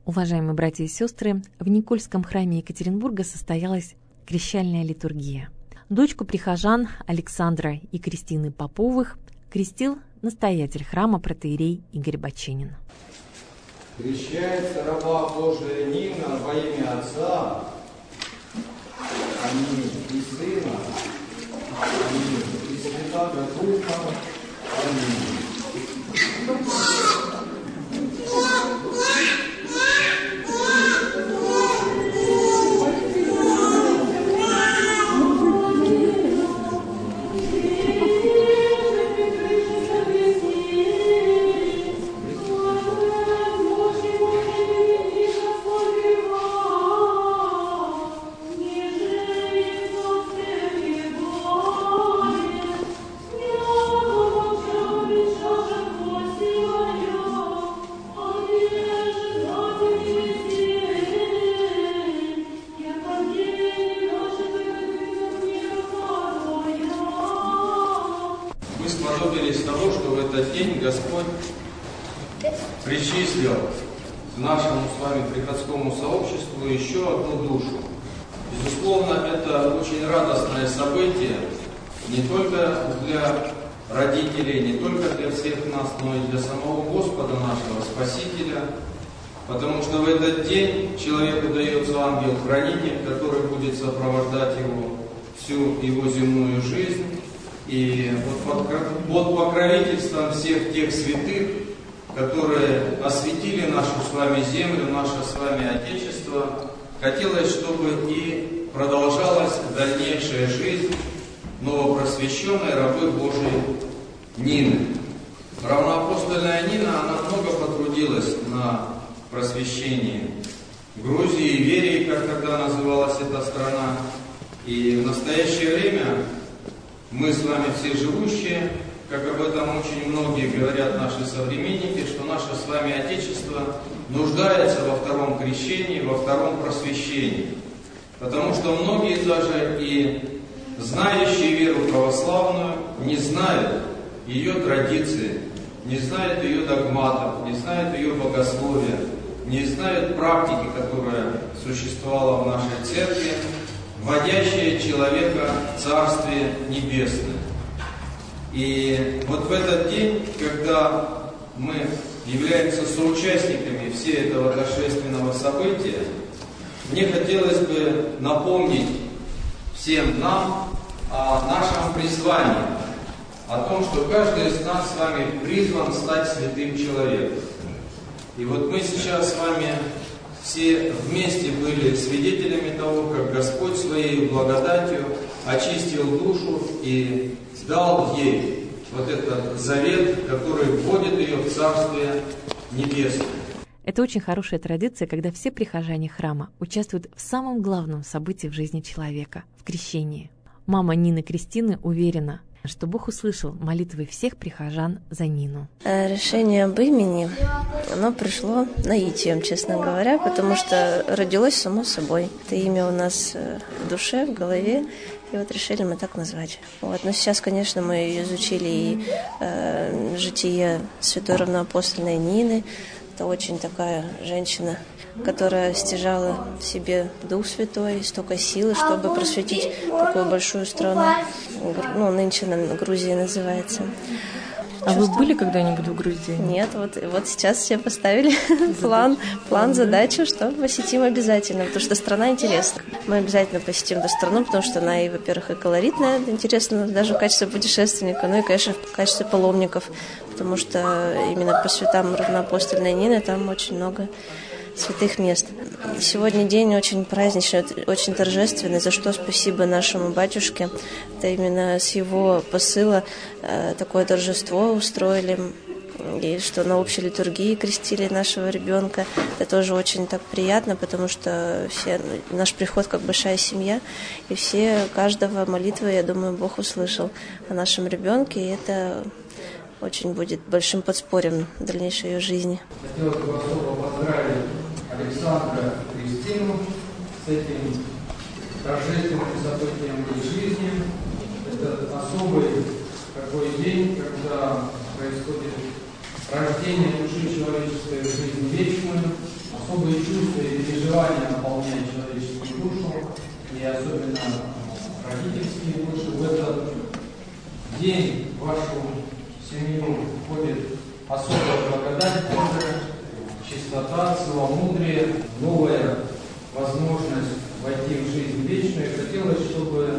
Уважаемые братья и сестры, в Никольском храме Екатеринбурга состоялась крещальная литургия. Дочку прихожан Александра и Кристины Поповых крестил настоятель храма протоиерей Игорь Баченин. Крещается раба Божия Нина во имя Отца, аминь, и Сына, аминь, и Святаго Духа, аминь. Сподобились того, что в этот день Господь причислил к нашему с вами приходскому сообществу еще одну душу. Безусловно, это очень радостное событие не только для родителей, не только для всех нас, но и для самого Господа нашего Спасителя, потому что в этот день человеку дается ангел-хранитель, который будет сопровождать его всю его земную жизнь. И вот под покровительством всех тех святых, которые осветили нашу с вами землю, наше с вами Отечество, хотелось, чтобы и продолжалась дальнейшая жизнь новопросвященной рабы Божией Нины. Равноапостольная Нина, она много потрудилась на просвещении Грузии и Иверии, как тогда называлась эта страна. И в настоящее время мы с вами все живущие, как об этом очень многие говорят наши современники, что наше с вами Отечество нуждается во втором крещении, во втором просвещении. Потому что многие даже и знающие веру православную не знают ее традиции, не знают ее догматов, не знают ее богословия, не знают практики, которая существовала в нашей церкви, вводящая человека в Царствие Небесное. И вот в этот день, когда мы являемся соучастниками всего этого торжественного события, мне хотелось бы напомнить всем нам о нашем призвании, о том, что каждый из нас с вами призван стать святым человеком. И вот мы сейчас с вами все вместе были свидетелями того, как Господь Своей благодатью очистил душу и дал ей вот этот завет, который вводит ее в Царствие Небесное. Это очень хорошая традиция, когда все прихожане храма участвуют в самом главном событии в жизни человека – в крещении. Мама Нины Кристины уверена, что Бог услышал молитвы всех прихожан за Нину. Решение об имени, оно пришло наитием, честно говоря, потому что родилось само собой. Это имя у нас в душе, в голове, и вот решили мы так назвать. Вот. Но сейчас, конечно, мы изучили и житие святой равноапостольной Нины. Это очень такая женщина, которая стяжала в себе Дух Святой, столько силы, чтобы просветить такую большую страну. Нынче Грузия называется. А вы были когда-нибудь в Грузии? Нет, вот сейчас все поставили план, задачу, что посетим обязательно, потому что страна интересна. Мы обязательно посетим эту страну, потому что она и, во-первых, и колоритная, интересно даже в качестве путешественника, ну и, конечно, в качестве паломников, потому что именно по святам равноапостольной Нины там очень много святых мест. Сегодня день очень праздничный, очень торжественный, за что спасибо нашему батюшке. Это именно с его посыла такое торжество устроили, и что на общей литургии крестили нашего ребенка. Это тоже очень так приятно, потому что наш приход как большая семья, и каждого молитвы, я думаю, Бог услышал о нашем ребенке, и это очень будет большим подспорьем в дальнейшей ее жизни. Хотелось бы особо поздравить Александра и Кристину с этим торжественным событием в их жизни. Это особый такой день, когда происходит рождение души человеческой в жизнь вечную. особые чувства и переживания наполняют человеческую душу, и особенно родительские души. В этот день в вашу семью входит особая благодать Божия, чистота, целомудрие, новая возможность войти в жизнь вечную. И хотелось, чтобы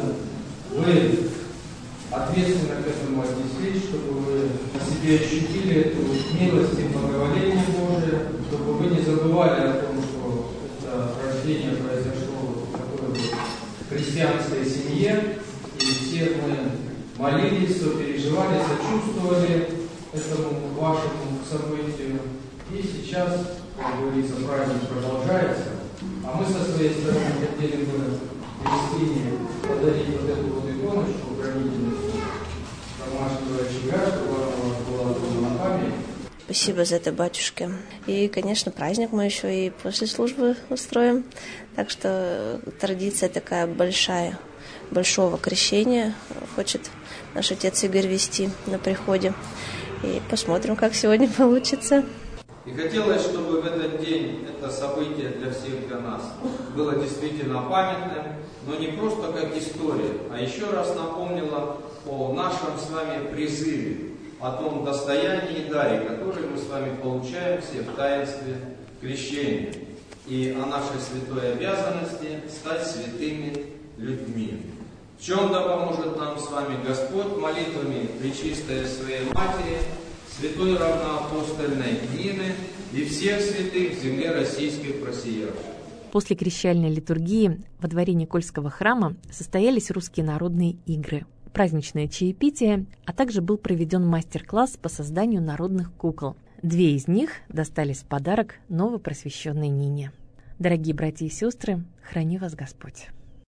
вы ответственно к этому отнеслись, чтобы вы на себе ощутили эту милость и благоволение Божие, чтобы вы не забывали о том, что это рождение произошло в такой вот христианской семье, и все мы молились, сопереживали, сочувствовали этому вашему событию. И сейчас, как говорится, праздник продолжается, а мы со своей стороны хотели бы Кристине подарить вот эту вот иконочку хранительницу домашнего очага, чтобы она у вас была тоже на память. Спасибо за это, батюшка. И, конечно, праздник мы еще и после службы устроим. Так что традиция такая большая, большого крещения хочет наш отец Игорь вести на приходе. И посмотрим, как сегодня получится. И хотелось, чтобы в этот день это событие для всех, для нас, было действительно памятным, но не просто как история, а еще раз напомнило о нашем с вами призыве, о том достоянии и даре, который мы с вами получаем все в таинстве крещения, и о нашей святой обязанности стать святыми людьми. В чем да поможет нам с вами Господь молитвами Пречистой Своей Матери, святой равноапостольной Нины и всех святых в земле российской просиявших. После крещальной литургии во дворе Никольского храма состоялись русские народные игры, праздничное чаепитие, а также был проведен мастер-класс по созданию народных кукол. 2 из них достались в подарок новопросвещенной Нине. Дорогие братья и сестры, храни вас Господь!